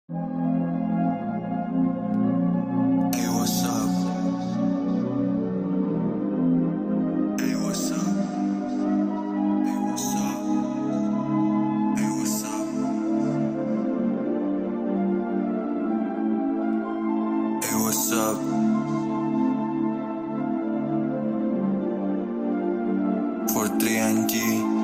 Hey, what's up? Hey, what's up? Hey, what's up? Hey, what's up? Hey, what's up? For 3NG.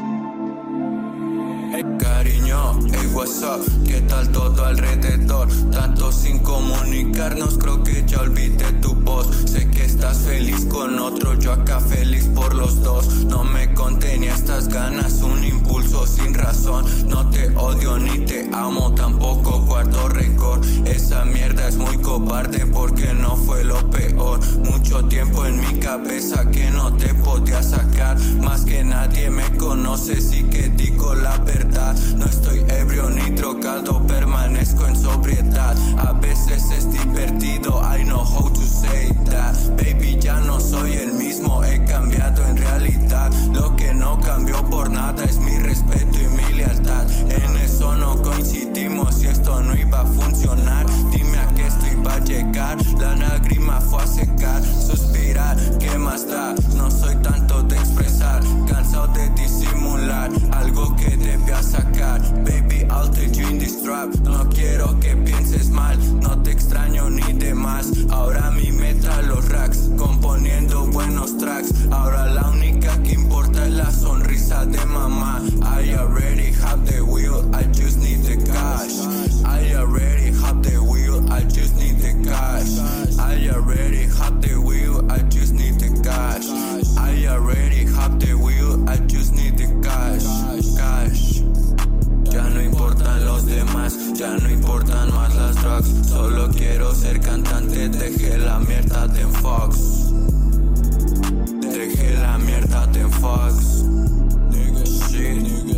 Cariño, hey, what's up, ¿qué tal todo alrededor? Tanto sin comunicarnos, creo que ya olvidé tu voz. Sé que estás feliz con otro, yo acá feliz por los dos. No me contenía estas ganas, un impulso sin razón. No te odio ni te amo, tampoco guardo rencor. Esa mierda es muy cobarde porque no fue lo peor. Mucho tiempo en mi cabeza que no te podía sacar. Más que nadie me conoce, sí que digo la verdad. No estoy ebrio ni drogado, permanezco en sobriedad. A veces es divertido, I know how to say that. Baby, ya no soy el mismo, he cambiado en realidad. Lo que no cambió por nada es mi respeto y mi lealtad. En eso no coincidimos y esto no iba a funcionar. Dime a qué esto iba a llegar, la lágrima fue a secar. Suspirar, ¿qué más da? No soy tanto de expresar, cansado de disimular algo que debía sacar. Baby, I'll take you in this trap. No quiero que pienses mal, no te extraño ni demás. Ahora mi meta los racks, componiendo buenos tracks. Ahora la única que importa es la sonrisa de mamá. I already have the wheel, I just need the cash. I already have the wheel, I just need the cash. I already have the wheel, I just need the cash. I already have the wheel, I just need the cash. Cash. Ya no importan los demás, ya no importan más las drugs. Solo quiero ser cantante, dejé la mierda de Fox. Dejé la mierda de Fox. Nigga shit.